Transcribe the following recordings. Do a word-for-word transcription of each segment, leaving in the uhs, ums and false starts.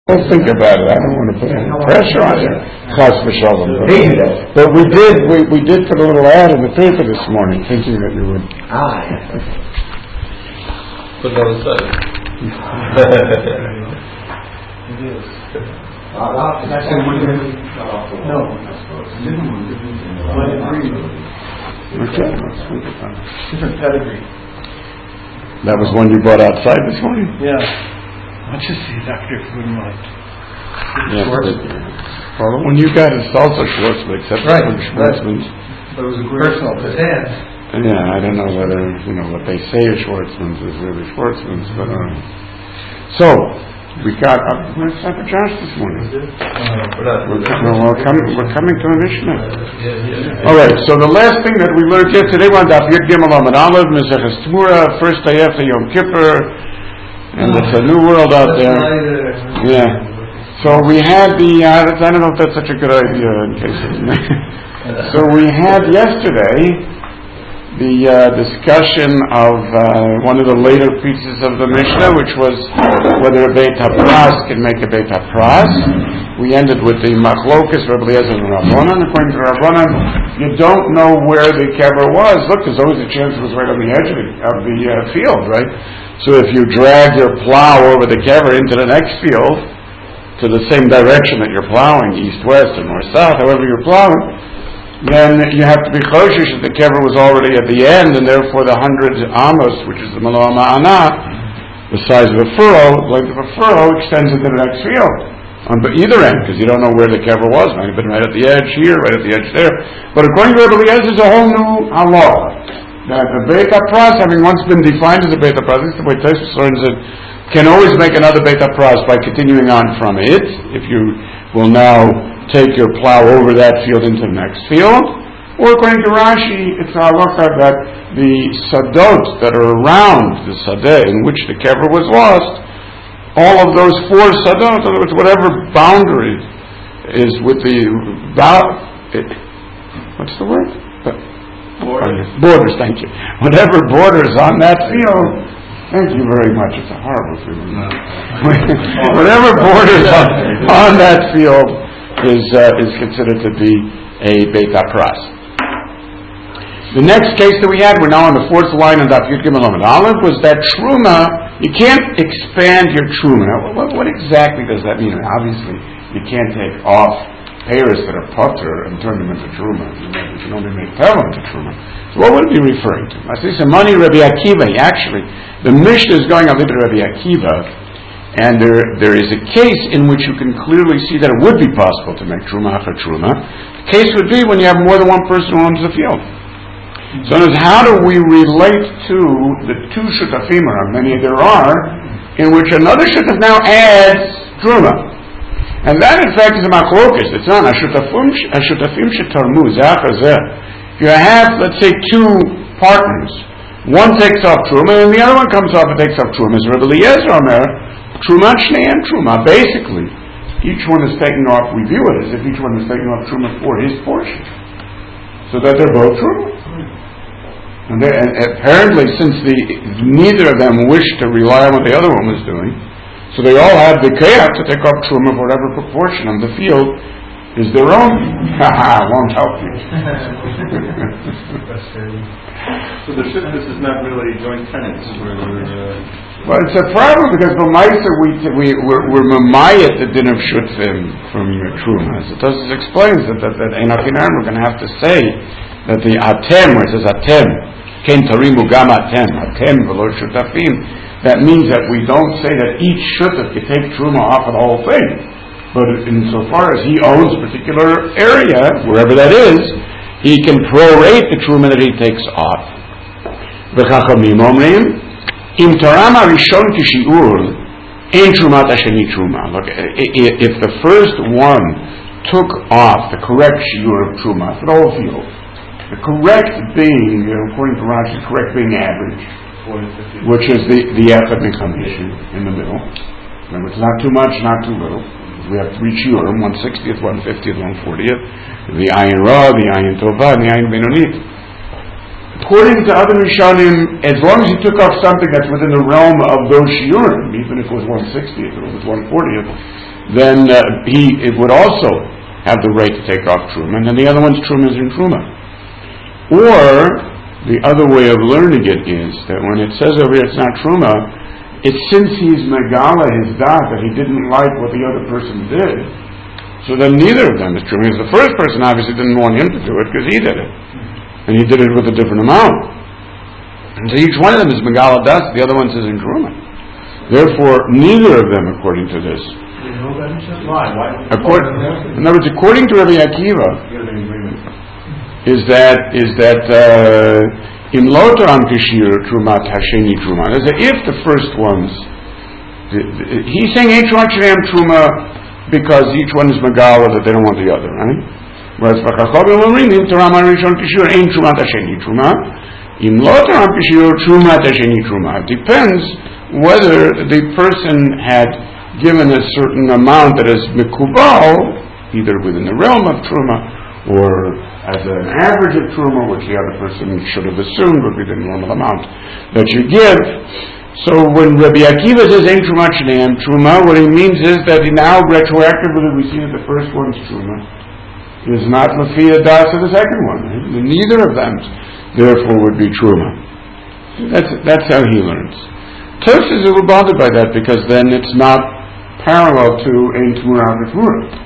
Don't think about it. I don't want to put any pressure on you. Chas v'shalom. But we did, we, we did put a little ad in the paper this morning, thinking that you would. Ah, yes. Put that aside. It is. That's the one that no. Okay, let's think about it. Different pedigree. That was one you brought outside this morning? Yeah. Let's just see Doctor Foodmont. Yeah, well, the one you got is also Schwartzman, except right, for Schwartzman's. But it was a personal to Dan. Yeah, I don't know whether, you know, what they say is Schwartzman's is really Schwartzman's, but, uh, so, we got, uh, where's Papa Josh this morning? Uh, we're, no, we're, coming, we're coming to a Mishnah. All right, so the last thing that we learned yesterday was Daf Yud Gimel Amud Aleph, Maseches Tmura, first day after Yom Kippur, and it's a new world out there. Yeah. So we had the, uh, I don't know if that's such a good idea in case it's So we had yesterday the uh, discussion of uh, one of the later pieces of the Mishnah, which was whether a Beit HaPras can make a Beit HaPras. We ended with the Machlokas, Rabbi Eliezer and Rabbanan. According to Rabbanan, you don't know where the kever was. Look, there's always a chance it was right on the edge of the, of the uh, field, right? So if you drag your plow over the kever into the next field, to the same direction that you're plowing, east-west or north-south, however you're plowing, then you have to be choshesh that the kever was already at the end, and therefore the hundred amos, which is the Maloah Ma'anah, the size of a furrow, the length of a furrow, extends into the next field. On either end, because you don't know where the kever was. It might have been right at the edge here, right at the edge there. But according to Rabbi Eliezer, there's a whole new halacha. That the Beit HaPras, having once been defined as a Beit HaPras, this is the way Tosfos learns it, can always make another Beit HaPras by continuing on from it, if you will now take your plow over that field into the next field. Or according to Rashi, it's a halacha that the sadot that are around the sadeh in which the kever was lost, all of those four sadot, in other words, whatever boundary is with the, what's the word? Borders. Borders, thank you. Whatever borders on that field, thank you very much. It's a horrible feeling. Whatever borders on, on that field is uh, is considered to be a Beit HaPras. The next case that we had, we're now on the fourth line of Daf Yud Gimel Amud Aleph, was that truma, you can't expand your truma. Now, what, what exactly does that mean? Obviously, you can't take off payers that are putter and turn them into truma. You can only make pearl into truma. So what would it be referring to? I say some money, Rabbi Akiva. Actually, the Mishnah is going on to Rabbi Akiva, and there there is a case in which you can clearly see that it would be possible to make truma after truma. The case would be when you have more than one person who owns the field. So in other words, how do we relate to the two shutafim, or many there are, in which another shutaf now adds truma? And that, in fact, is a machlokas. It's not a shutafim shetarmu zachar zeh. You have, let's say, two partners. One takes off truma, and the other one comes off and takes off truma. As Rabbi Eliezer Omer, truma shnei and truma. Basically, each one is taking off. We view it as if each one is taking off truma for his portion, so that they're both truma. And, and apparently, since the neither of them wished to rely on what the other one was doing, so they all have the kayach to take up truma of whatever proportion of the field is their own. Haha, won't help you. So the shittas is not really joint tenants. We're, uh... Well, it's a problem because b'maisa we we we're, we're mamayat the din of shutfim from your truma. So Tosfos explains that that that enachinan we're going to have to say that the atem, where it says atem, ken tarimu gam atem, atem v'lo shutafim. That means that we don't say that each shutaf can take truma off of the whole thing. But insofar as he owns a particular area, wherever that is, he can prorate the truma that he takes off. V'chachamim omrim, im tarama rishon kishiur, ein trumat hasheni truma. Look, if the first one took off the correct shiur of truma for the whole field, the correct being, according to Rashi, the correct being average, which is the the Echad Mikamishin in the middle. Remember, it's not too much, not too little. We have three shiurim, one sixtieth, one fiftieth, one fortieth. The Ayin Ra, the Ayin Tova, and the Ayin Benonit. According to other Rishonim, as long as he took off something that's within the realm of those shiurim, even if it was one sixtieth or it was one fortieth, then uh, he it would also have the right to take off truma, and then the other one's truma is in truma. Or the other way of learning it is that when it says over here it's not truma, it's since he's megala his dot that he didn't like what the other person did, so then neither of them is truma. Because the first person obviously didn't want him to do it because he did it, and he did it with a different amount. And so each one of them is megala das, the other one says in truma. Therefore, neither of them, according to this, Why? Why? according, in other words, according to Rabbi Akiva, is that is that in lotam kishir trumat hasheni truma. If the first ones, the, the, he's saying ain't truma because each one is megala that they don't want the other, right? Whereas v'chachavim omrim im toram harishon kishir ain't trumat hasheni truma. Im lotam kishir trumat hasheni truma. It depends whether the person had given a certain amount that is mikubal, either within the realm of truma or as an average of truma, which the other person should have assumed would be the normal amount that you give. So when Rabbi Akiva says ain't truma shnei truma, what he means is that he now retroactively we see that the first one's truma is not lafia das of the second one. Right? Neither of them, therefore, would be truma. That's that's how he learns. Tos is a little bothered by that because then it's not parallel to ein tmura v'tmura.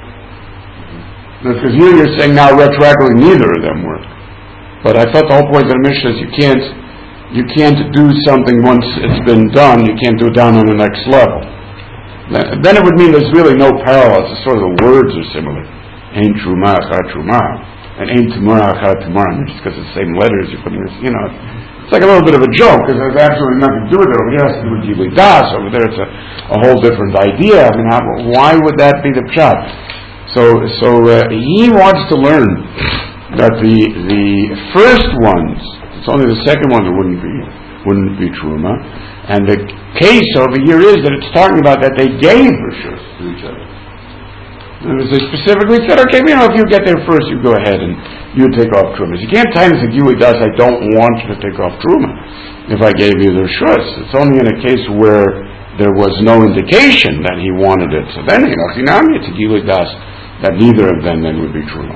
Because here you're saying now retroactively neither of them work. But I thought the whole point of the Mishnah is you can't you can't do something once it's been done, you can't do it down on the next level. Then it would mean there's really no parallels, it's sort of the words are similar. Ein truma achar truma and ein tmura achar tmura, just because it's the same letters you put in this, you know. It's like a little bit of a joke because there's absolutely nothing to do with it. Over here it has to do with Gilui Das, over there it's a, a whole different idea. I mean, how, why would that be the pshat? So, so uh, he wants to learn that the the first ones, it's only the second one that wouldn't be wouldn't be truma, and the case over here is that it's talking about that they gave rishus to each other. They specifically said, okay, you know, if you get there first, you go ahead and you take off truma. You can't tell me that Gilui Das, I don't want you to take off truma if I gave you the rishus. It's only in a case where there was no indication that he wanted it. So then, you know, if you now get to Gilui Das, that neither of them then would be true.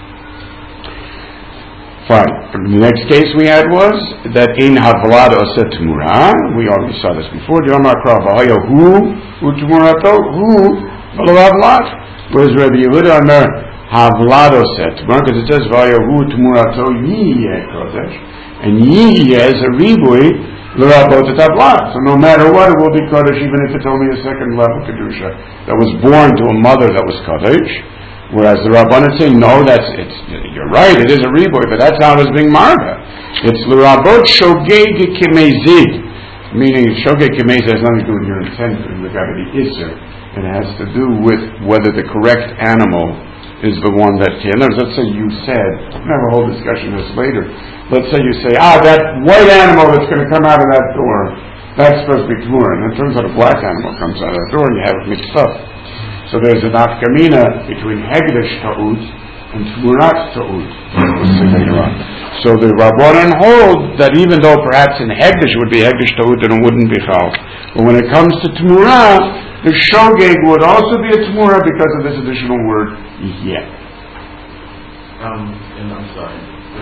Fine. The next case we had was that in havlad oseh tmura. We already saw this before. Whereas Rabbi Yehuda Omer havlad oseh tmura, because it says vayahu tmurato yiyeh kodesh, and yiyeh is a ribui l'rabot et havlad. So no matter what, it will be kodesh, even if it's only a second level kedusha that was born to a mother that was kodesh. Whereas the Rabbanan say, no, that's, it's, you're right, it is a reboy, but that's not as being marga. It's l'rabot shogeg kimezid, meaning shogeg kimezid has nothing to do with your intent in regard to the isser. It has to do with whether the correct animal is the one that can. Let's say you said, we'll have a whole discussion of this later. Let's say you say, ah, that white animal that's going to come out of that door, that's supposed to be Tmura. And it turns out a black animal comes out of that door and you have it mixed up. So there's a nafkamina between Hegdesh Ta'ud and Tmurat Ta'ud. So the Rabbanan hold that even though perhaps in Hegdesh it would be Hegdesh Ta'ud and it wouldn't be Chal, but when it comes to Tmura, the Shogeg would also be a Tmura because of this additional word, Yeh. Um, and I'm sorry.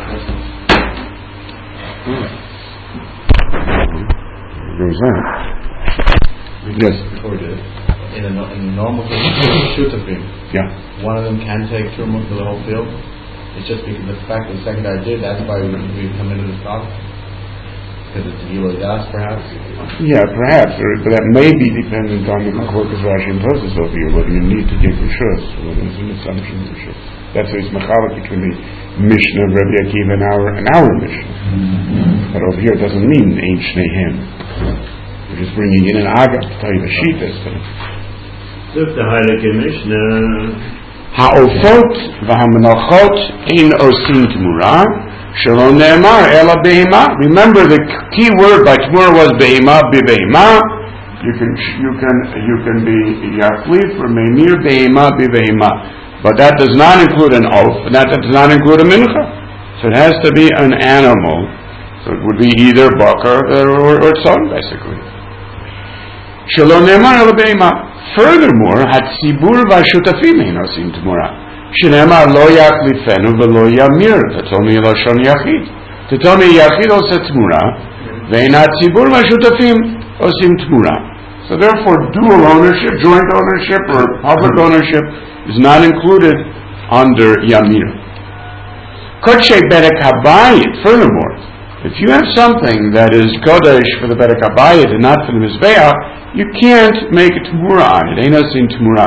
There's that. Yes. Before we did it. In a, in a normal shutafim, yeah, one of them can take truma for the whole field. It's just because the fact that the second guy did, that's why we, we come into this talk. Because it's Gilui Das, perhaps. Yeah, perhaps, or, but that may be dependent on the Makorkas Rashi and Tosas over here, whether you need to give rishus, whether there's an assumption of rishus. That's why it's machalik between the Mishnah of Rabbi Akiva and our and our Mishnah. Mm-hmm. But over here it doesn't mean Ein Shnei Hem. We're just bringing in an agam to tell you the shittas. Look, the Heilige Mishnah. Ha'ofot v'hamenachot ein osin tmura shelo ne'emar ela behema. Remember the key word by tmura was behema, bibehema. You can you can you can be yachli for meimir behema, bibehema. But that does not include an oath, and that does not include a mincha. So it has to be an animal. So it would be either bakar or, or, or tzon, basically. Shelo ne'emar ela behema. Furthermore, Hatzibur v'ashutafim ein osim tmura. Shenema lo yaklifenu v'lo yamir. That's only Lashon Yachid. To tell me Yachid osa tmura, ve'en hatzibur v'ashutafim osim tmura. So therefore, dual ownership, joint ownership, or public ownership is not included under Yamir. Kodshe Bedek Habayit, furthermore, if you have something that is Kodesh for the Bedek Habayit and not for the Mizbeach, you can't make a Tmura on it. Ain't nothing Tmura.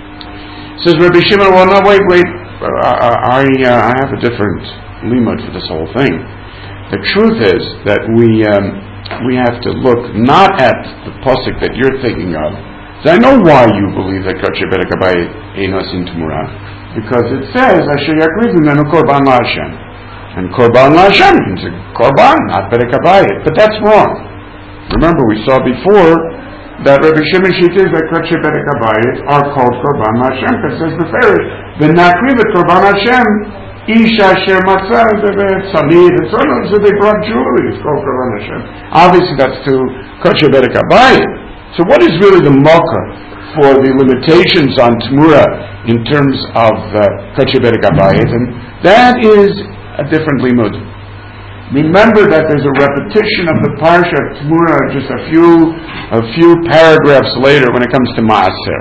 Says Rabbi Shimon, well, no, wait, wait, uh, I, uh, I have a different limud for this whole thing. The truth is that we um, we have to look not at the posuk that you're thinking of. So I know why you believe that Kodshe Bedek Habayit ain't nothing Tmura. Because it says, Asher Yakrivu Menu Korban LaHashem. And Korban LaHashem means a Korban, not Bedek Habayit. But that's wrong. Remember, we saw before that Rabbi Shimon Shita that Kodshe Bedek Habayit are called Korban LaHashem. Because it says Beferish, V'nakriv et Korban HaShem, Ish Asher Matzah, Samid, and so on. So they brought jewelry. It's called Korban HaShem. Obviously, that's to Kodshe Bedek Habayit. So what is really the mocha for the limitations on Tmura in terms of Kodshe Bedek Habayit? And that is a different limud. Remember that there's a repetition of the parsha of Tmura just a few a few paragraphs later when it comes to Maaser.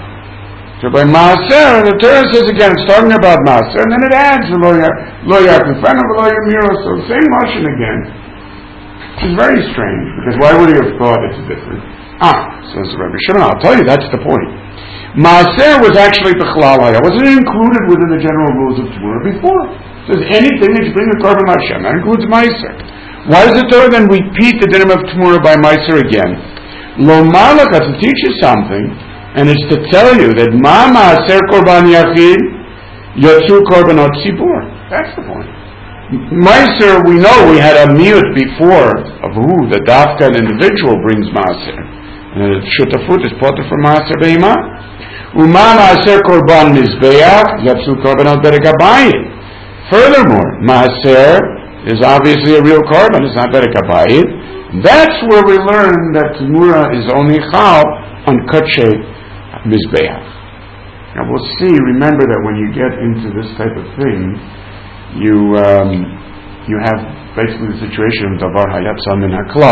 So by Maaser, the Torah says again, it's talking about Maaser, and then it adds Lo Yakufenu V'lo Yamiro, so the same motion again. Which is very strange, because why would he have thought it's different? Ah, says Rabbi Shimon, I'll tell you, that's the point. Maaser was actually B'chlal Haya. Wasn't it included within the general rules of Tmura before? It says anything that you bring a Korban LaHashem, that includes Maaser. Why does the Torah then repeat the dinim of Tmura by Maaser again? Lo Malaka, to teach you something, and it's to tell you that Ma Maaser Korban Yachid, Yotzu Korbanot Tzibur. That's the point. Maaser, we know we had a miyut before of who the dafka an individual brings Maaser. And the shutafut is potter for Maaser Be'ima. Uma Maaser Korban Mizbeach, Yotzu Korbanot Bedek Habayit. Furthermore, Maaser is obviously a real korban, it's not Bedek Habayit. That's where we learn that Tmura is only Chal on Kodshe Mizbeach. Now we'll see, remember that when you get into this type of thing, you um, you have basically the situation of Davar Hayat Samin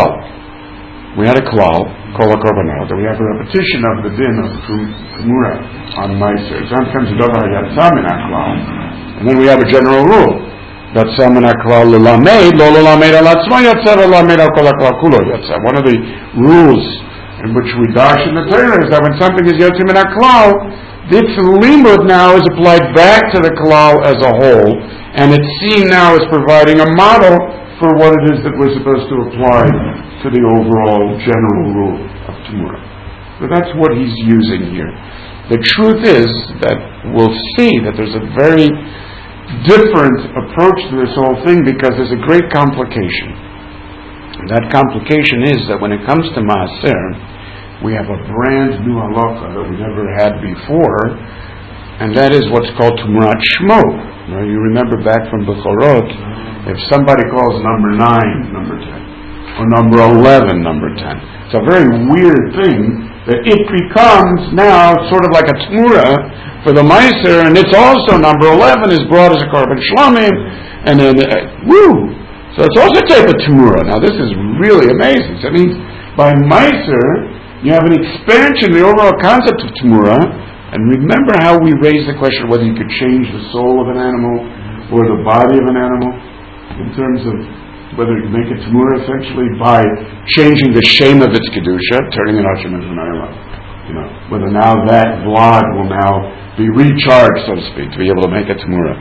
HaKlal. We had a Klal, Kol HaKorbanot, and we have a repetition of the din of Tmura on Maaser. Sometimes Davar Hayat Samin HaKlal. And then we have a general rule that Samin HaKlal L'Lamed, Lo L'Lamed Al-Atzma Yatzah, L'Lamed Al-Kol HaKlal Kulo Yatzah. One of the rules in which we dash in the Torah is that when something is Yotzim in HaKlal, this limud now is applied back to the klal as a whole, and it's seen now as providing a model for what it is that we're supposed to apply to the overall general rule of Tmura. So that's what he's using here. The truth is that we'll see that there's a very different approach to this whole thing because there's a great complication. And that complication is that when it comes to Maaser, we have a brand new halacha that we never had before, and that is what's called Tumurat Shmo. Now, you remember back from Bechorot, if somebody calls number nine, number ten, or number eleven, number ten, it's a very weird thing that it becomes now sort of like a Tmura for the Maaser, and it's also number eleven is brought as a Korban Shlamim, and then, uh, woo! So it's also a type of Tmura. Now, this is really amazing. So that means by Maaser, you have an expansion of the overall concept of Tmura, and remember how we raised the question whether you could change the soul of an animal or the body of an animal in terms of whether you can make it Tmura essentially by changing the shame of its Kedusha, turning it Hashem into an Ayla. You know, whether now that blood will now be recharged, so to speak, to be able to make it Tmura.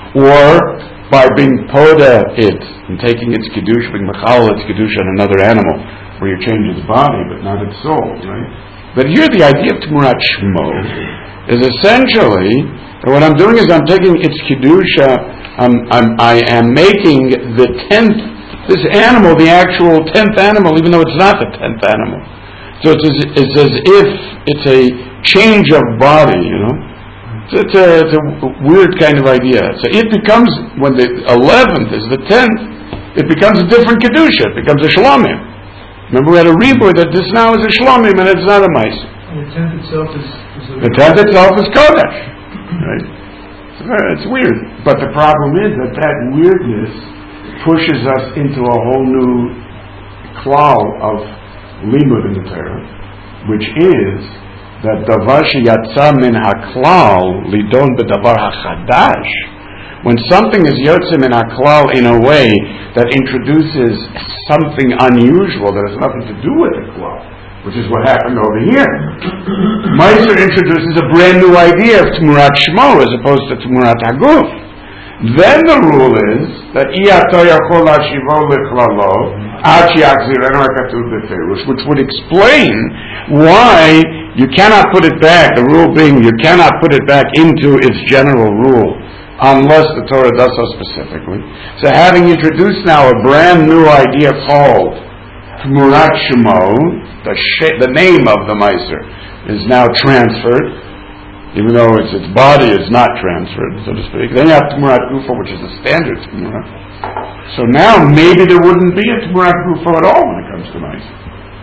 Or by being Poda it and taking its Kedusha, being Machal its Kedusha on another animal, where you change its body, but not its soul, right? But here the idea of Tumurat Shmo is essentially, what I'm doing is I'm taking its Kedusha, I'm, I'm, I am making the tenth, this animal, the actual tenth animal, even though it's not the tenth animal. So it's as, it's as if it's a change of body, you know? So it's a, it's a weird kind of idea. So it becomes, when the eleventh is the tenth, it becomes a different Kedusha, it becomes a Shalomim. Remember, we had a reboot that this now is a shlomim and it's not a mice. And the tent itself is... is a The tent itself is Kodesh. Right? It's, very- it's weird. But the problem is that that weirdness pushes us into a whole new klal of limud in the Torah, which is that davar sheyatsa min haklal lidon bedavar hachadash. When something is yotze min haklal in a way that introduces something unusual that has nothing to do with the klal, which is what happened over here. Meiser introduces a brand new idea of Tmurat Shmo as opposed to Tmurat Haguf. Then the rule is that Iyato Yachol Hashivo Lechlalo Ad Shiachzirenu HaKatuv Beferush, which would explain why you cannot put it back, the rule being you cannot put it back into its general rule unless the Torah does so specifically. So having introduced now a brand new idea called Tmurat Shmo, the, sh- the name of the Meiser is now transferred, even though it's, its body is not transferred, so to speak. Then you have Tmurat Gufo, which is the standard Tmura. So now maybe there wouldn't be a Tmurat Gufo at all when it comes to Meiser.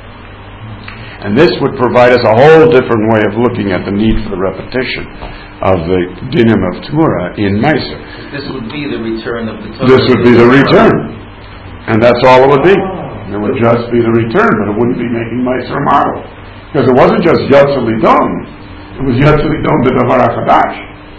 And this would provide us a whole different way of looking at the need for the repetition of the dinim of Tmura in Meiser. This would be the return of the Torah. This would be the return. And that's all it would be. It would just be the return, but it wouldn't be making Meiser a model. Because it wasn't just Yotze Lidon, it was Yotze Lidon B'Davar HaChadash.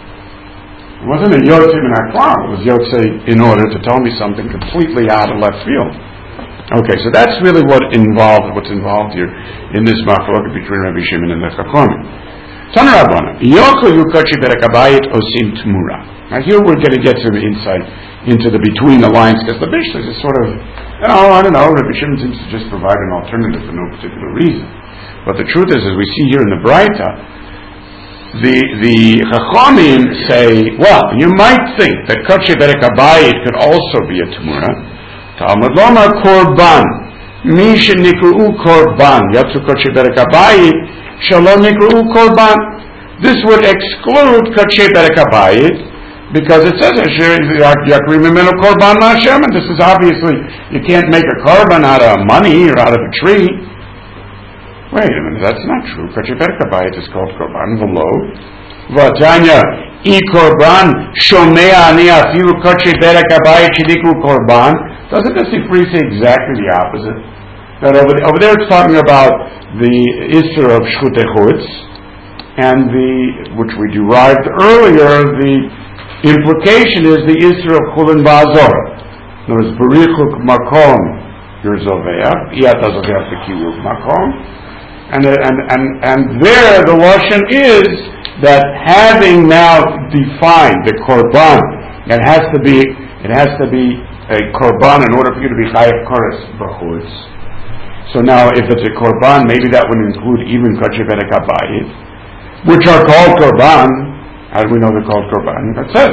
It wasn't a Yotze Min HaKlal, it was Yotze in order to tell me something completely out of left field. Okay, so that's really what involved, what's involved here in this machloket between Rabbi Shimon and the Chachamim. Tana Rabbanan, Yokol Yukachi Berek Habayit Osim Tmura. Now here we're going to get some insight into the between the lines, because the Mishnah is sort of, you know, I don't know, Rabbi Shimon seems to just provide an alternative for no particular reason. But the truth is, as we see here in the Braita, the the Chachamim say, well, you might think that Kodesh Berek Habayit could also be a Tmura. Talmud Lomar Korban, Misha Nikru Korban, Yatsu Kodesh Berek Habayit, Shalom Nikru Korban. This would exclude Kodesh Berek Habayit, because it says Yakrim Mimenu Korban Hashem, and this is obviously, you can't make a korban out of money or out of a tree. Wait a minute, that's not true. Kodesh Berek Habayit is called Korban V'lo V'atanya I Korban Shomea Ani Afilu Kodesh Berek Habayit Shidikru Korban. Doesn't the Sifri say exactly the opposite? That over, over there it's talking about the Isser of Shchutei Chutz, and the, which we derived earlier, the implication is the Isra of Chulin Ba'azor. There is Barichuk Makom Yerzoveach, Iyata Zoveach Bekiruk Makom, and and and and there the Lashon is that having now defined the Korban, it has to be it has to be a Korban in order for you to be Chayav Koros B'chutz. So now, if it's a Korban, maybe that would include even Kodesh Berek Habayit, which are called Korban. How do we know they're called Korban? That says,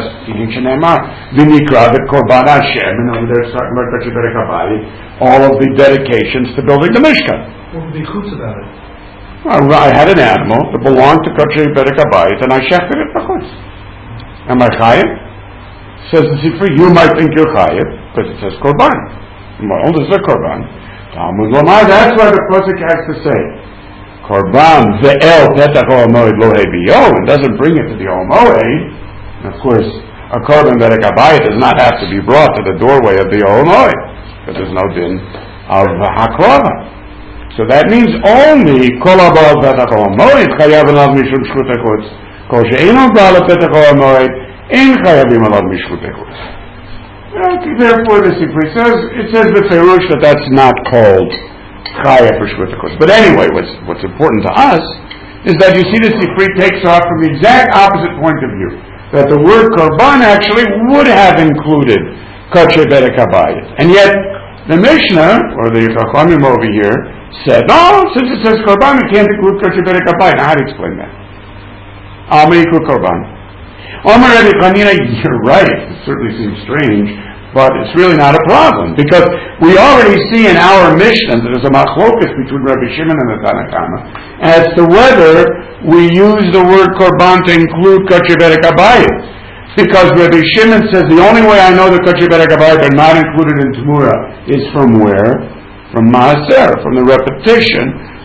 V'nikra Korban Hashem, and over there it's talking about Kodesh Berek Habayit, all of the dedications to building the Mishkan. What would be chutz about it? Well, I had an animal that belonged to Kodesh Berek Habayit, and I shechted it b'chutz. Am I chayiv? Says the Sifri, you might think you're chayiv, because it says Korban. Well, this is a Korban. Talmud Lomar, that's what the Pasuk has to say. Korban ve'el petach ha'omoed lo hebiyo, it doesn't bring it to the Omoed. Of course, a Korban Berek Habayit does not have to be brought to the doorway of the Omoed, because there's no din of Hakrava. So that means only kol ha'ba'al petach ha'omoed chayav alav mishum shchutei chutz, kol she'eino ba'al petach ha'omoed ein chayavim alav mishchutei chutz. Therefore, the Sifri says, it says the Ferush that that's not called Chaya for Shchutei Chutz. But anyway, what's, what's important to us is that you see the Sifri takes off from the exact opposite point of view, that the word Korban actually would have included Kodesh Berek Habayit. And yet, the Mishnah, or the Chachamim over here, said, no, since it says Korban, it can't include Kodesh Berek Habayit. Now, how do you explain that? Amar Korban. Omar Rabbi Chanina, you're right, it certainly seems strange, but it's really not a problem, because we already see in our Mishnah that there's a machlokas between Rabbi Shimon and the Tanna Kama as to whether we use the word Korban to include Kodesh Berek Habayit. Because Rabbi Shimon says the only way I know that Kodesh Berek Habayit are not included in Tmura is from where? From Maaser, from the repetition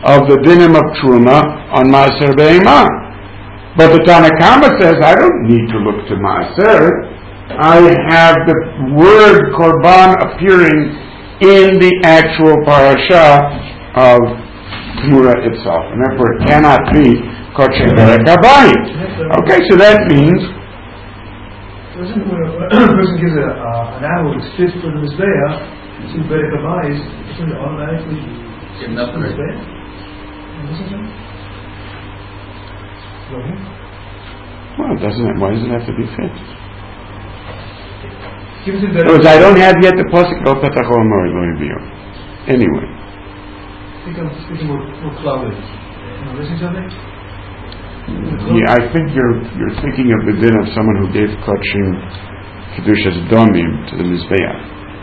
of the dinim of Truma on Maaser Be'emah. But the Tanna Kama says, I don't need to look to Maaser. I have the word Korban appearing in the actual parasha of Tmura itself. And therefore it cannot be Kodshe Berek Habayit. Okay, so that means... Doesn't when a person gives a, uh, an animal that's fit for the Mizbeach to Berek Habayit, doesn't it automatically Give an upgrade. Well, doesn't it? Why does it have to be fit? Give it to Because I don't have yet the pasuk Lo Petach Omer Lo Yivio. Anyway. I think I'm speaking more, more clouded. Am I missing something? Yeah, I think you're you're thinking of the din of someone who gave Kodshim Kedushas Domim to the Mizbeach.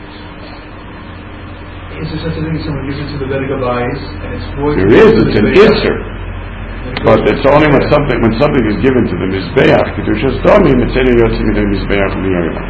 Is there such a thing as someone gives it to the Berek Habayit and it's void? There is, it's an Isser. But it's only when something when something is given to the Mizbeach, Kedushas Domim, it's any Yotzim in the Mizbeach L'Yoyla.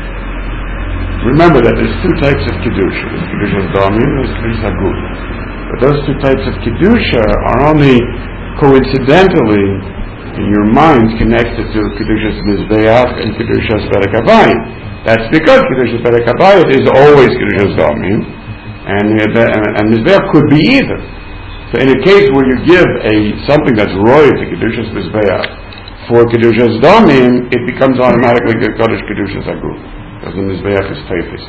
Remember that there's two types of Kedusha. There's Kedushas Domim and there's Kedushas Haguf. But those two types of Kedusha are only coincidentally in your mind connected to Kedushas Mizbeach and Kedushas Berek Habayit. That's because Kedushas Berek Habayit is always Kedushas Domim, and uh, and Mizbeach could be either. So in a case where you give a something that's royal to Kedushas Mizbeach for Kedushas Domim, it becomes automatically Kodesh Kedushas Haguf, because the Mizbeach is Teifis.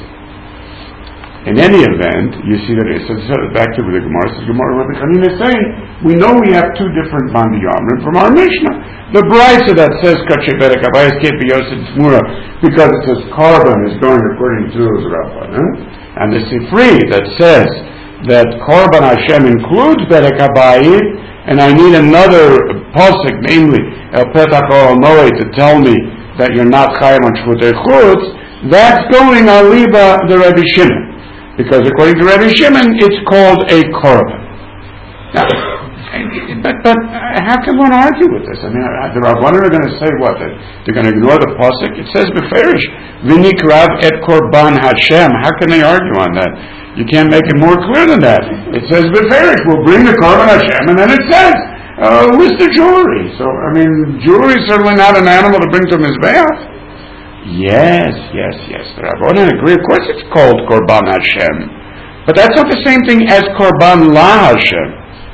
In any event, you see that it's so back to the Gemara. So Gemara Rabbi Chanina is saying, we know we have two different Bandi Yomrim from our Mishnah. The Brisa that says Kodshe Berek Habayit can't be Yosef Tmura because it says Korban is going according to the Rabbanan, and the Sifri that says that Korban Hashem includes Berek Habayit, and I need another pasuk, namely El Petach Ol Moed, to tell me that you're not Chayim on Shvutei Chutz. That's going on Liba the Rabbi Shimon. Because according to Rabbi Shimon, it's called a korban. Now, but, but how can one argue with this? I mean, the Rabbanan are going to say what? That they're going to ignore the pasuk? It says beferish v'nikrav et korban Hashem. How can they argue on that? You can't make it more clear than that. It says beferish, we'll bring the korban Hashem, and then it says uh, list of jewelry. So I mean, jewelry is certainly not an animal to bring to Mizbeach. Yes, yes, yes. The Rabbanan agree. Of course it's called Korban Hashem. But that's not the same thing as Korban La Hashem.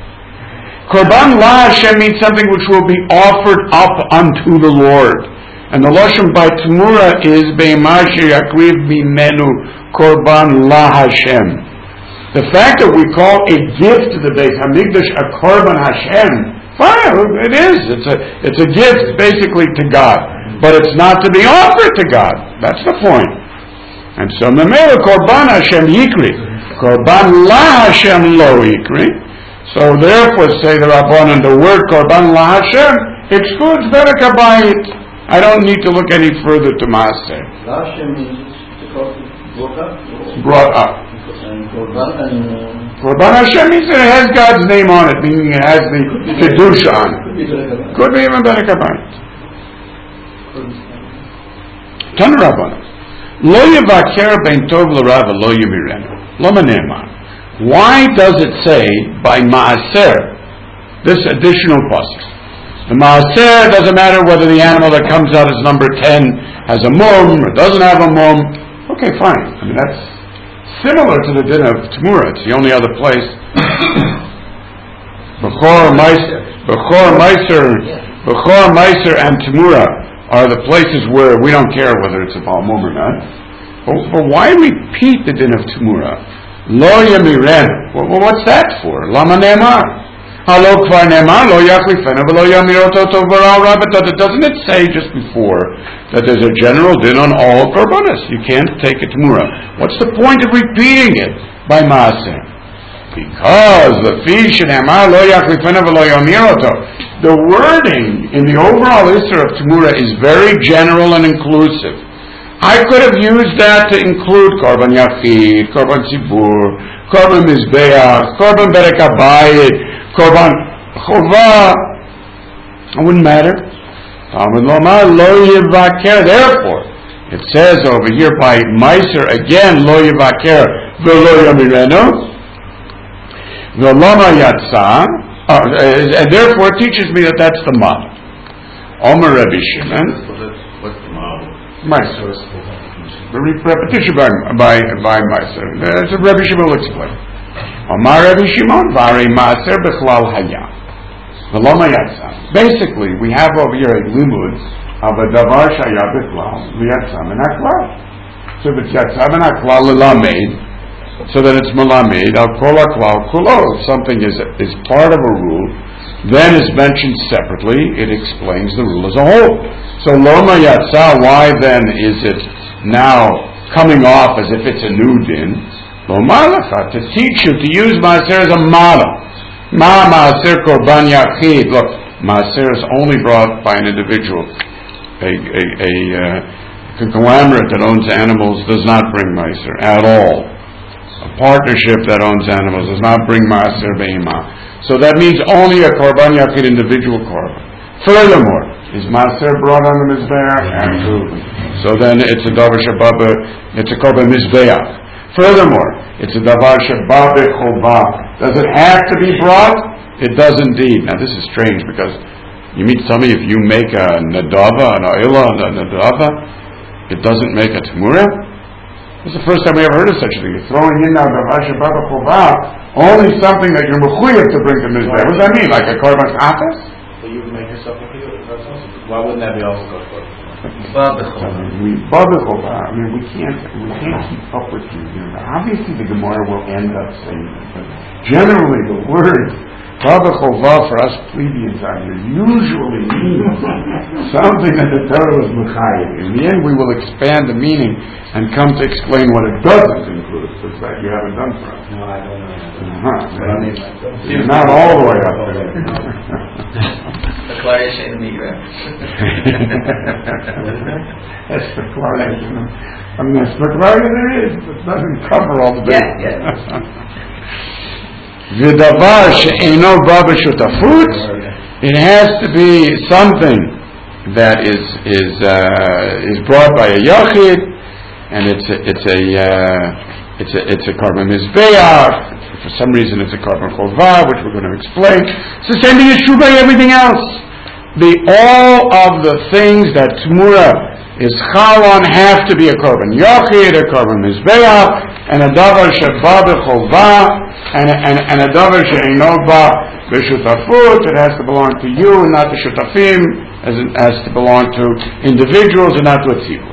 Korban La Hashem means something which will be offered up unto the Lord. And the Lashon by Tmura is Be'emashi Yakriv Mimenu Korban La Hashem. The fact that we call a gift to the Beit HaMikdash a Korban Hashem, fine, it is. It's a, it's a gift basically to God. But it's not to be offered to God. That's the point. And so, Memela Korban Hashem Yikri. Korban La Hashem Lo Yikri. So therefore, say the Rabbanan, the word Korban La Hashem excludes Berek Habayit. I don't need to look any further to Maaser. La Hashem means brought up? Brought up. And Korban and... Korban Hashem means it has God's name on it, meaning it has the Kedusha on it. Could be even Berek Habayit. Tan Rabbanan, Lo Yevaker Ben Tov L'Rava Lo Yemirenu. Lama Ne'emar. Why does it say by Maaser this additional pasuk? The Maaser doesn't matter whether the animal that comes out as number ten has a mum or doesn't have a mum. Okay, fine. I mean that's similar to the din of Tmura. It's the only other place. Bechor Meiser, Bechor Meiser, Bechor Meiser and Tmura are the places where we don't care whether it's a Balmum or not. But, but why repeat the din of Tmura? Lo Yamiren. Well, what's that for? Lama Ne'emar. Halo Kvar Ne'emar. Lo Yachlifenu V'lo Yamiroto Tov V'ral Rabbat. Doesn't it say just before that there's a general din on all korbanos? You can't take a Tmura. What's the point of repeating it by Maaser? Because the fish and Ne'emar Lo Yachlifenu V'lo Yamiroto. The wording in the overall Isser of Tmura is very general and inclusive. I could have used that to include Korban Yachid, Korban Tzibur, Korban Mizbeach, Korban Berek Habayit, Korban Chova. It wouldn't matter. Therefore, it says over here by Meiser again, Lo Yevaker V'lo Yamirenu. V'lama yatsa, uh, and therefore it teaches me that that's the model. Omer Rabbi Shimon. What's the model? Meiser. The re- repetition by by by Meiser. That's what Rabbi Shimon will explain. Omer Rabbi Shimon v'arei maaser bechlal haya. V'lama yatsa. Basically, we have over here a limud of a davar shaya bechlal v'yatsa min haklal. So if it's yatsa min haklal l'lamed, so that it's malamed, al kol haklal kulo. If something is is part of a rule, then is mentioned separately, it explains the rule as a whole. So loma yatsa, why then is it now coming off as if it's a new din? Loma lacha, to teach you to use maaser as a model. Ma maaser korban yachid. Look, maaser is only brought by an individual. A, a, a uh, conglomerate that owns animals does not bring maaser at all. A partnership that owns animals does not bring maaser be'imah. So that means only a korban yachid, individual korban. Furthermore, is maaser brought on the mizbeach? Absolutely. So then it's a davar shababa, it's a korban mizbeach. Furthermore, it's a davar shababa chovah. Does it have to be brought? It does indeed. Now this is strange because you mean to tell me if you make a nadava, an oila, a nadava, it doesn't make a temura? This is the first time we ever heard of such a thing. You're throwing in now davar shababa chovah, only something that you're mechuyev to bring to mizbeach. What does that mean? Like a korban chatas? So you would make yourself a chiyuv. Why wouldn't that be also good for you? We babechova. I mean, we can't we can't keep up with you. You know, obviously, the Gemara will end up saying that, but generally, the word babechova for us plebeians out here usually means something that the Torah was mechayiv. In the end, we will expand the meaning and come to explain what it doesn't include, because that you haven't done for us. No, I don't know. Uh-huh. I mean, you're not all the way up there. That's the clarification. I mean, that's the clarification there is, but it doesn't cover all the bases. Yeah, V'davar she'eino ba b'shutafut, it has to be something that is is uh, is brought by a yachid, and it's a, it's a uh, it's a it's a korban mizbeach. For some reason, it's a korban chovah, which we're going to explain. It's the same thing as true by everything else. The all of the things that Tmura is chalon have to be a korban yachid, a korban mizbeach, and a davar sheba b'chovah, and and and a davar she'eino ba b'shutafut. It has to belong to you and not to shutafim, as it has to belong to individuals and not to a tzibur.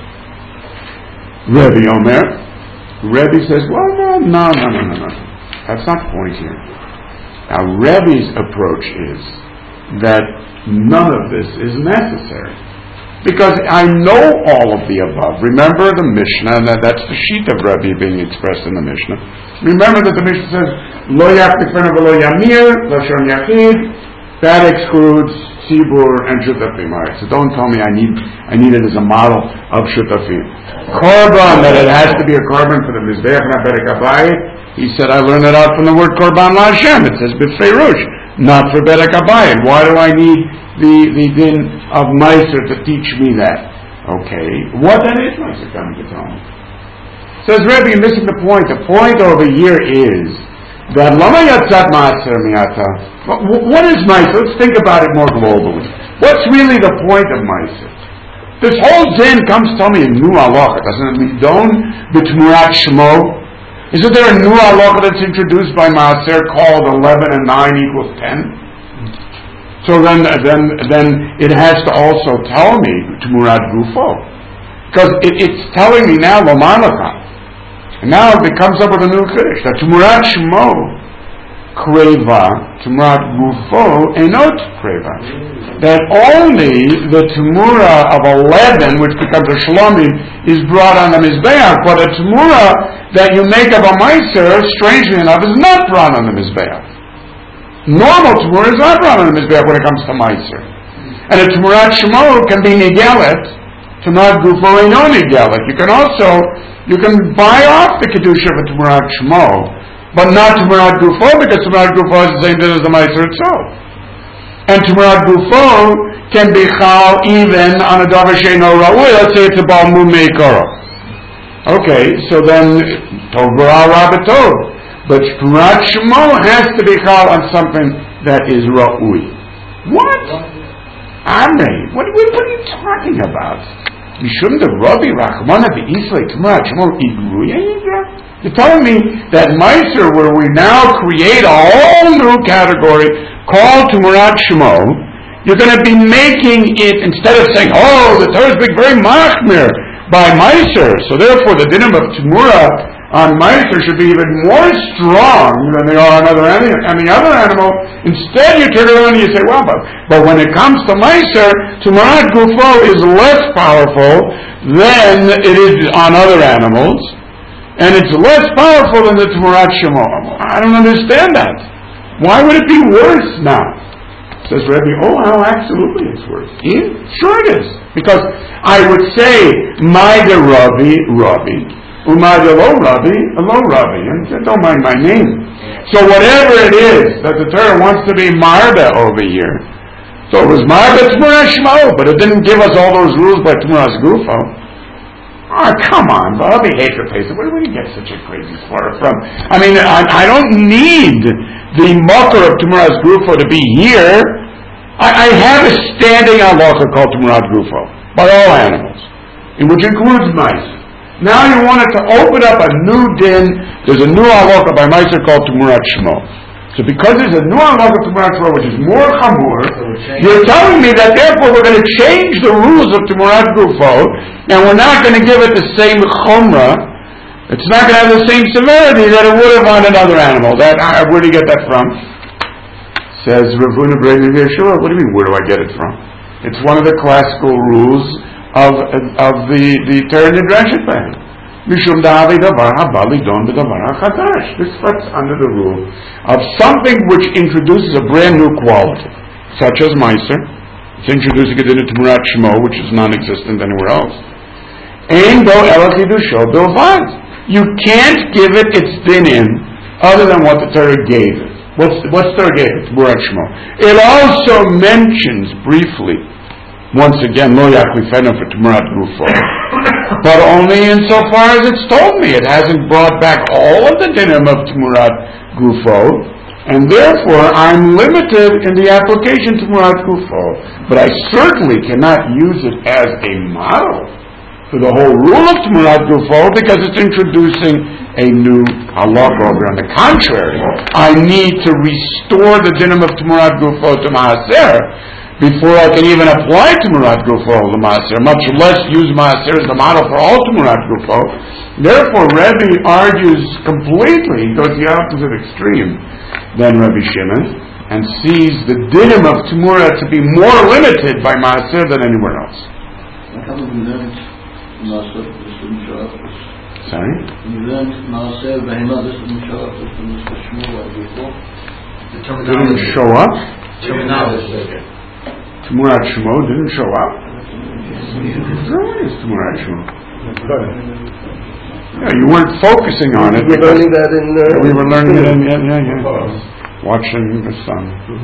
Rebbe Omer, Rebbe says, well, no, no, no, no, no, no. That's not the point here. Now, Rebbe's approach is that none of this is necessary. Because I know all of the above. Remember the Mishnah, and that, that's the sheet of Rebbe being expressed in the Mishnah. Remember that the Mishnah says, Lo yaktifena v'lo yamir, lashon yachid. That excludes tzibur and shutafim. All right, so don't tell me I need I need it as a model of shutafim. Korban, that it has to be a korban for the mizbeach and berek habayit. He said, I learned it out from the word korban la'Hashem. It says b'feirush, not for berek habayit. Why do I need the, the din of Meiser to teach me that? Okay, what then is Meiser coming to tell me? Says Rebbe, you're missing the point. The point over here is that lama yatzat maaser miyata. What is Meiser? Let's think about it more globally. What's really the point of Meiser? This whole din comes to tell me a new halacha. Doesn't it mean don b'tmurat shmo? Isn't there a new halacha that's introduced by Maaser called eleven and nine equals ten? So then, then, then it has to also tell me Tmurat Gufo, because it, it's telling me now Lomalacha, and now it comes up with a new chiddush that Tmurat Shmo Kreva, Tmurat Gufo Enot Kreva. That only the Tumura of eleven, which becomes a Shlomim, is brought on the Mizbeach, but a Tumura that you make of a Meiser, strangely enough, is not brought on the Mizbeach. Normal Tumura is not brought on the Mizbeach when it comes to Meiser. And a Tumurat Shemo can be Nigelet, Tumurat Gufo and no Nigelet. You can also, you can buy off the Kedusha of a Tumurat Shemo, but not Tumurat Gufo, because Tumurat Gufo is the same thing as the Meiser itself. And Tumurat Gufo can be chal even on a davar she'eino ra'ui. Let's say it's a bal mumei korah. Okay, so then tov bara rabba tov. But Tmurat Shmo has to be called on something that is Ra'ui. What? Amrei, what, what, what are you talking about? Mishum the Rabbi Rachmana B'Israel Tmurat Shmo Igruya Yidra? You're telling me that Meiser, where we now create a whole new category called Tmurat Shmo, you're going to be making it, instead of saying, oh, the Torah is being very machmir by Meiser, so therefore the dinim of Tmura on Meiser should be even more strong than they are on other any, any other animal. Instead you turn around and you say, well, but, but when it comes to Meiser, Tmurat Gufo is less powerful than it is on other animals, and it's less powerful than the Tmurat Shemo. I don't understand that. Why would it be worse now? Says Rebbe, oh, well, absolutely it's worse. Yeah, sure it is. Because I would say, Maida Rabbi, Rabbi, Umaida Lo Rabbi, Lo Rabbi, and don't mind my name. So whatever it is that the Torah wants to be Marda over here, so it was Marda Tmurat Shmo, but it didn't give us all those rules by Tmuras Gufo. Oh, come on, Rabbi Hafer Pesach, where do you get such a crazy slur from? I mean, I, I don't need the mocker of Tmuras Gufo to be here. I, I have a standing halacha called Tmurat Gufo by all animals, in which includes mice. Now you wanted to open up a new din. There's a new halacha by Meiser called Tmurat Shmo. So because there's a new halacha Tmurat Shmo, which is more chamur, you're telling me that therefore we're going to change the rules of Tmurat Gufo, and we're not going to give it the same chumrah. It's not going to have the same severity that it would have on another animal. That uh, where do you get that from? Says Rav Huna Breder Yeshua. What do you mean? Where do I get it from? It's one of the classical rules of of the the Torah Nidrashet B'hem. Mishum da'avi davar haba lidon b'davar hachadash. This fits under the rule of something which introduces a brand new quality, such as Meiser. It's introducing it into Tmurat Shmo, which is non-existent anywhere else. Ein bo ela chidusho bilvad. You can't give it its din in other than what the Torah gave it. What's what's the Torah gave it? Tmurat Shmo. It also mentions briefly, once again, lo yaklifenu for Tmurat Gufo, but only insofar as it's told me. It hasn't brought back all of the dinim of Tmurat Gufo, and therefore I'm limited in the application to Tmurat Gufo. But I certainly cannot use it as a model for the whole rule of Tmurat Gufo, because it's introducing a new halacha over. On the contrary, I need to restore the dinim of Tmurat Gufo to Maaser before I can even apply Tmurat Gufo to Maaser, much less use Maaser as the model for all Tmurat Gufo. Therefore, Rebbe argues completely, goes the opposite extreme than Rabbi Shimon, and sees the dinim of Tmura to be more limited by Maaser than anywhere else. Sorry? You learned Maaser Behemah, this is Musharraf, this is Mister Shmuel, before. Didn't show up? Terminology. Tmurat Shmo didn't show up? Where is Tmurat Shmo? Yeah, you weren't focusing on it. We were learning that in... Uh, yeah, we were learning it in... Yeah, yeah, yeah. Watching the sun.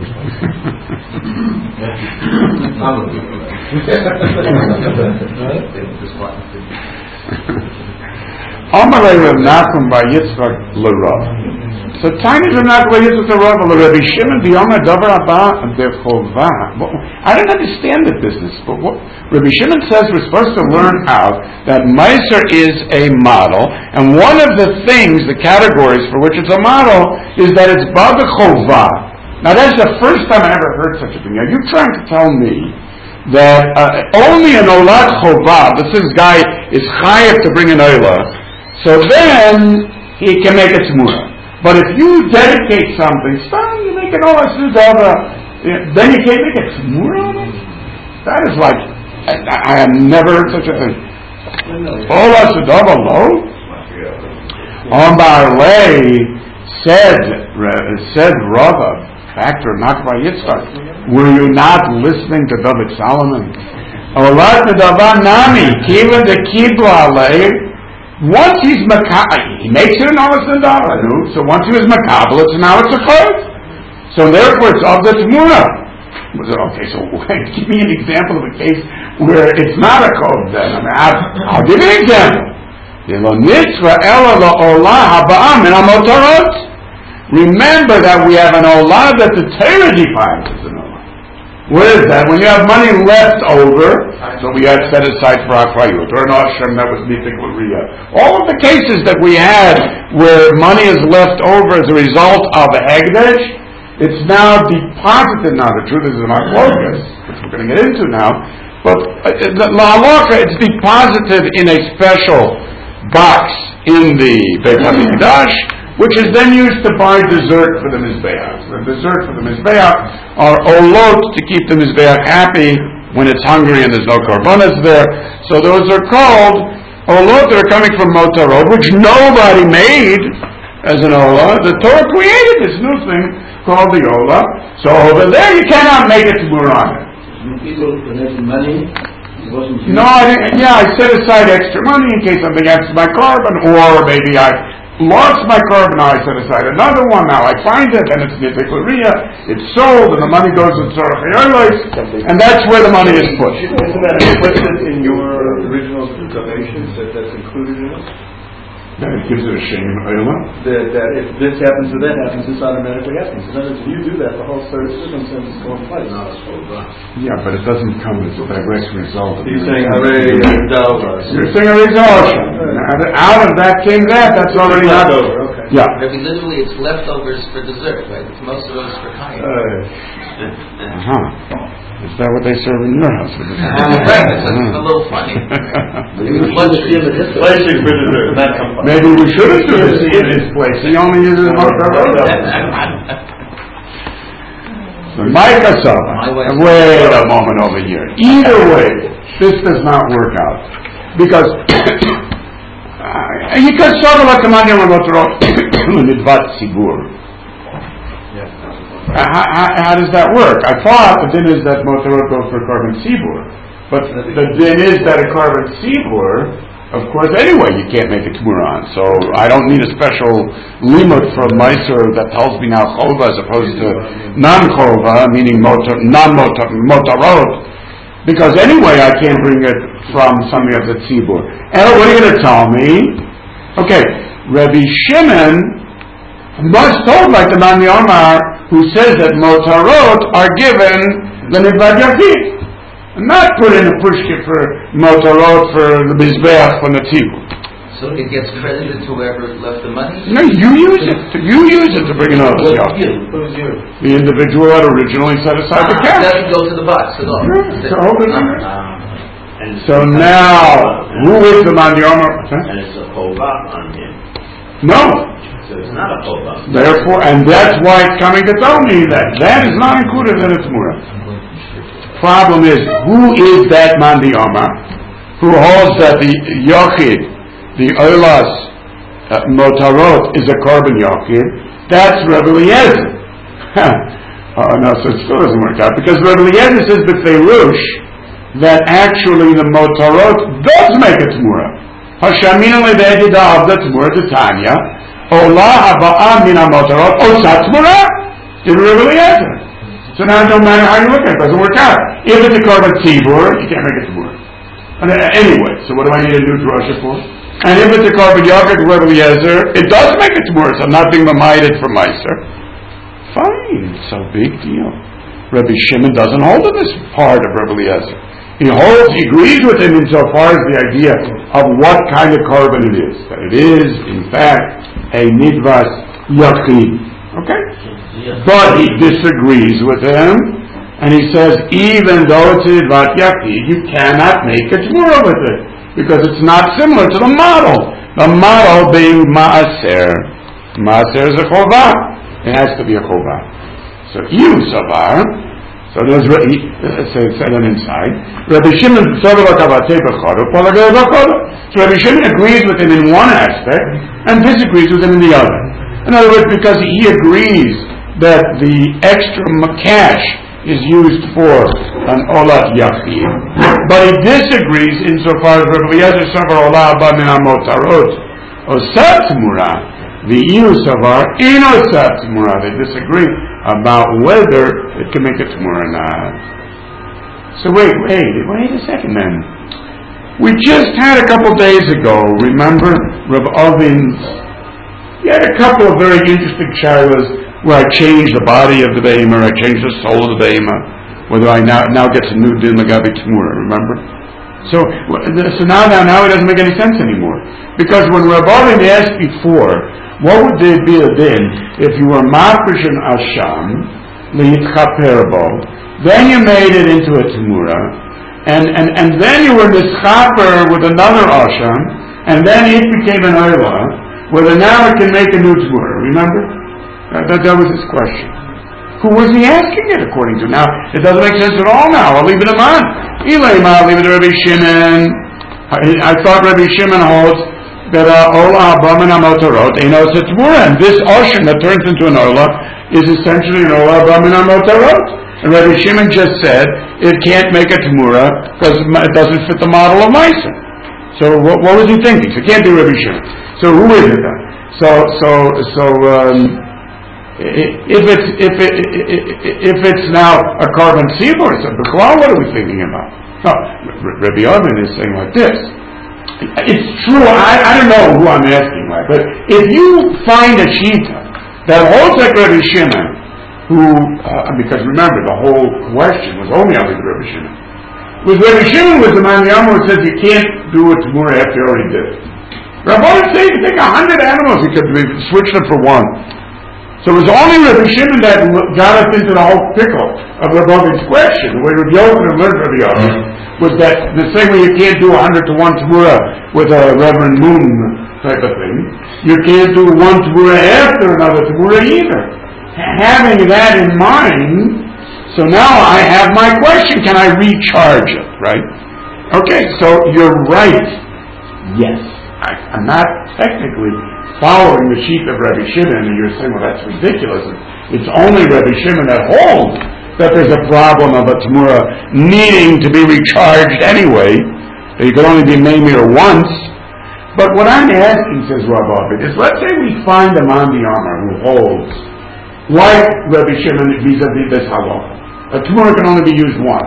Amalei Rav Nachum by Yitzchak l'Rav. So tiny Rav Nachum by Yitzchak l'Rav l'Rabbi Shimon b'Yomer davar haba b'chovah. I don't understand the business, but what Rabbi Shimon says we're supposed to learn out that Meiser is a model, and one of the things, the categories for which it's a model, is that it's ba b'chovah. Now that's the first time I ever heard such a thing. Are you trying to tell me that uh, only an olat chovah, this is guy is chayav to bring an olah, so then he can make a tzmura. But if you dedicate something, stop, you make an olah sudava, then you can't make a tzmura on it? That is like, I, I have never heard such a thing. Olah sudava lo? Ambar lei said, said Rava, back to Nachba Yitzchak, were you not listening to David Solomon? Olat Davan Nami, Kiva de Kibla Alei. Once he's Makabel, he makes it an Olas Nadavanu, so once he was Makabel, it's now it's a Chod. So therefore it's of the Tmura. Okay, so give me an example of a case where it's not a Chod then. I mean, I'll, I'll give you an example. Remember that we have an olah that the Torah defines as an olah. What is that? When you have money left over, so we had set aside for Akhrayut, or an Hashem that was Nitik L'Riyah. All of the cases that we had where money is left over as a result of a Hegdesh, it's now deposited. Now the truth is in our focus, which we're going to get into now, but uh, La Halacha, it's deposited in a special box in the Beit HaMikdash, which is then used to buy dessert for the Mizbeach. The dessert for the Mizbeach are olot to keep the Mizbeach happy when it's hungry and there's no korbanos there. So those are called olot that are coming from Motarot, which nobody made as an olah. The Torah created this new thing called the olah. So over there you cannot make it to Murana. People donated money. It wasn't No, I didn't, yeah, I set aside extra money in case something happens to my carbon, or maybe I lost my carbon, now I set aside another one, now I find it, and it's Nitik L'Riyah, it's sold, and the money goes to Tzorach HaYolos, and that's where the money is put. Isn't that implicit in your original donations, that that's included in it? Then it gives it a shame in Olam. That, that if this happens or that happens, this automatically happens. In other words, if you do that, the whole sort of circumstances go in place. Yeah, but it doesn't come as a direct result. of You're it. saying, hooray, Dalva. You're saying a result. Out of that came that, that's already not over, okay. Yeah. Maybe literally it's leftovers for dessert, right? It's most of those for Chaim. Uh-huh. Is that what they serve in your house? Right, it's a, it's a little funny. Maybe luxury. Flashing for dessert, not complaint. Maybe we shouldn't do this in his place. He only uses Motorota. So Micah Saba, wait a moment over here. Either way, this does not work out. Because he could sort of like the money on Motorota Nidvat Sigur. How, how, how does that work? I thought the din is that Motorot goes for carbon sibur, but the din is that a carbon sibur, of course, anyway, you can't make a tmuran. So I don't need a special limud from Meiser that tells me now chova as opposed to non-chova, meaning motor, non-motorot, because anyway I can't bring it from something of the tzibur. And what are you going to tell me? Okay, Rabbi Shimon must hold like the Man Yomar, who says that motarot are given the Nidvat Yachid, and not put in a pushkit for motarot for the Mizbeach for the Tzibur. So it gets credited to whoever left the money? No, you use it. You use it to bring it over the Yachid. The individual that originally set aside the It cash. doesn't go to the box at all. Yeah, so hold it in there. And So now, who is the Man Yomar? And it's a chova on him. No. So it's not a chova. Therefore, and that's why it's coming to tell me that that is not included in its murah. Problem is, who is that man the Omar who holds that the Yachid, the Olas uh, Motarot is a carbon Yachid? That's Rebbe Eliezer. Oh no, so it still doesn't work out, because Rebbe Eliezer says the Ferush that actually the Motarot does make a Tmura. Hashamina levedida of the Tmura to Tanya. Olah haba'a min ha-motarot osat Tmura. Did Rebbe Eliezer. So now it don't matter how you look at it, it doesn't work out. If it's a carbon tzibur, you can't make it Tmura. And uh, anyway, so what do I need a new drasha for? And if it's a carbon yogurt, Rebbe Eliezer, it does make it Tmura, so I'm not being mamided for Meiser. Fine, so big deal. Rabbi Shimon doesn't hold in this part of Rebbe Eliezer. He holds, he agrees with him insofar as the idea of what kind of carbon it is. That it is, in fact, a nidvas yachid. Okay? But he disagrees with him, and he says, even though it's a nidvat yachid, you cannot make a tmura with it, because it's not similar to the model. The model being maaser. Maaser is a chovah. It has to be a chovah. So you, Savar, so there's he says it inside. Rabbi Shimon So Rabbi Shimon agrees with him in one aspect and disagrees with him in the other. In other words, because he agrees that the extra cash is used for an olat yachid, but he disagrees insofar as Rabbi Eliezer savar olah haba min hamotarot osat tmura. The Iyu savar in osat tmura. They disagree about whether it can make a tmura or not. So wait, wait, wait a second then. We just had a couple days ago, remember, Rav Ovin's He had a couple of very interesting shalos where I changed the body of the behemoth, I changed the soul of the behemoth, whether I now now gets a new din Lagabi Tmura, remember? So so now, now, now it doesn't make any sense anymore. Because when Rabbi asked before, what would there be a din if you were Mafresh and Asham, Li'itchaper bo, then you made it into a Tmura, and, and, and then you were Nischaper with another Asham, and then it became an Oila, whether now it can make a new Tmura, remember? That, that, that was his question. Who was he asking it according to? Now, it doesn't make sense at all now. I'll leave it on. I'll leave it to Rabbi Shimon. I, I thought Rabbi Shimon holds that Ola Haba min HaMotorot ain't no Tmura, and this ocean that turns into an Ola is essentially an Ola Haba min HaMotorot. And Rabbi Shimon just said it can't make a Tmura because it doesn't fit the model of Maisa. So what, what was he thinking? So it can't be Rabbi Shimon. So who is it then? So so so um, if it's if it if it's now a carbon seaboard, so what are we thinking about? No, Rabbi Armin is saying like this. It's true. I, I don't know who I'm asking like, but if you find a shita that holds like Rabbi Shimon, who uh, because remember the whole question was only on Rabbi Shimon. With Rabbi Shimon was the man the Amor says you can't do it more after you already did it. Rabbi said you take a hundred animals, he could switch them for one. So it was only Rabbi Shimon that got us into the whole pickle of Rabbi's question. The way Rabbi Yochanan learned Rabbi Yochanan was that the same way you can't do a hundred to one Tmura with a Reverend Moon type of thing, you can't do one Tmura after another Tmura either. Having that in mind, so now I have my question, can I recharge it, right? Okay, so you're right. Yes. I, I'm not technically following the sheet of Rabbi Shimon, and you're saying, well, that's ridiculous. It's only Rabbi Shimon that holds that there's a problem of a Tmura needing to be recharged anyway, that you could only be Mamir once. But what I'm asking, says Rabbi, is let's say we find a Mandi Amar who holds, like Rabbi Shimon vis-a-vis this halacha, a Tmura can only be used once.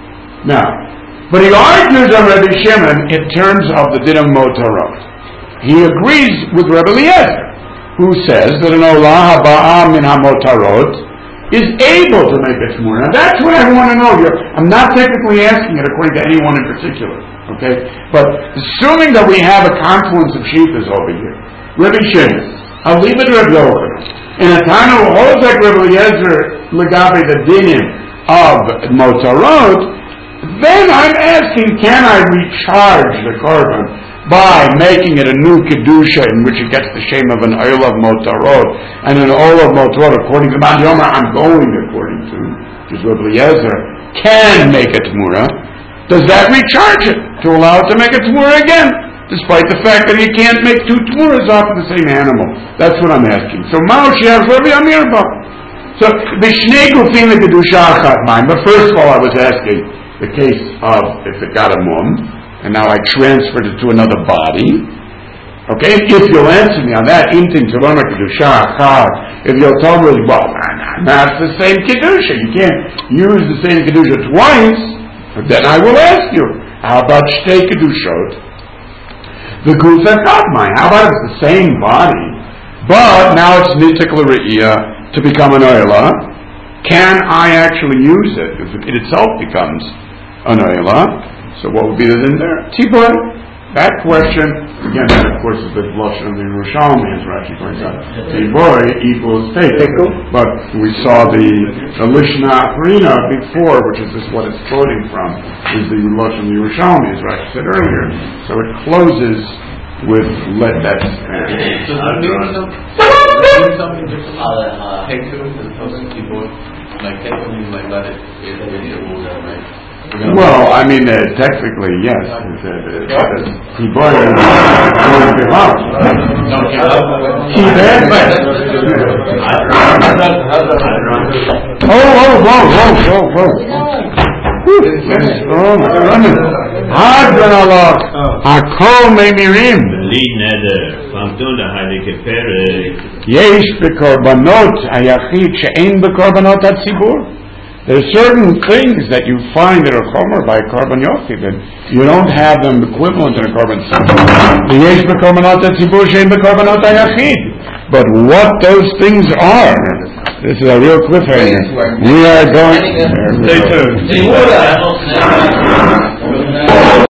Now, but he argues on Rabbi Shimon in terms of the din of Motorot. He agrees with Rabbi Eliezer, who says that an Olah Haba'a min HaMotorot is able to make a Tmura. Now that's what I want to know here. I'm not technically asking it according to anyone in particular, okay? But assuming that we have a confluence of sheetas over here, Rabbi Shimon, I'll leave it to Rabbi Yochanan. In a time who holds like Rabbi Eliezer Legabe the dinim of Motorot, then I'm asking, can I recharge the carbon by making it a new Kedusha in which it gets the shame of an oil of Motorot, and an oil of Motorot, according to Mandi Omer, I'm going according to, which is Rabbi Eliezer, can make a Tmura. Does that recharge it to allow it to make a Tmura again, despite the fact that you can't make two Tmuras off of the same animal? That's what I'm asking. So Ma'osh has Rabbi Amir Ba. So the Shnei Gufin the Kedusha Achat mine, but first of all I was asking the case of if it got a mum, and now I transferred it to another body. Okay, if you'll answer me on that, intin tzalona kedusha achad, if you'll tell me, well, that's the same kedusha, you can't use the same kedusha twice, then I will ask you, how about shtei kedushot? The guf echad, how about it's the same body, but now it's nitik l're'iyah to become an oila? Can I actually use it if it itself becomes an oila? So what would be in there? Tibur. That question, again, that of course is the Lashon of the Yerushalmi, as Rashi points out. Tibur equals tekel. But we saw the, the Lishna Aprina before, which is just what it's quoting from, is the Lashon of the Yerushalmi, as Rashi said earlier. So it closes with let that stand. So does it mean something different? Take to it as opposed to Tibur? Like take it means like let it, it, it, it will go, right? Well, I mean, uh, technically, yes. He bought it and give up. Keep it. Oh, oh, whoa, whoa, whoa, whoa. Oh, running. Hadran Allah. Akol meimirim. Li neder. Famtunda hadike pere. Yesh bekorbanot hayachid she'ein bekorbanot hatzibur. There are certain things that you find that are chomer by carbon yochid, and you don't have them equivalent in a carbon. The yesh bekorbanot hatzibur she'ein bekorbanot hayachid. But what those things are, this is a real cliffhanger. We are going... Stay tuned.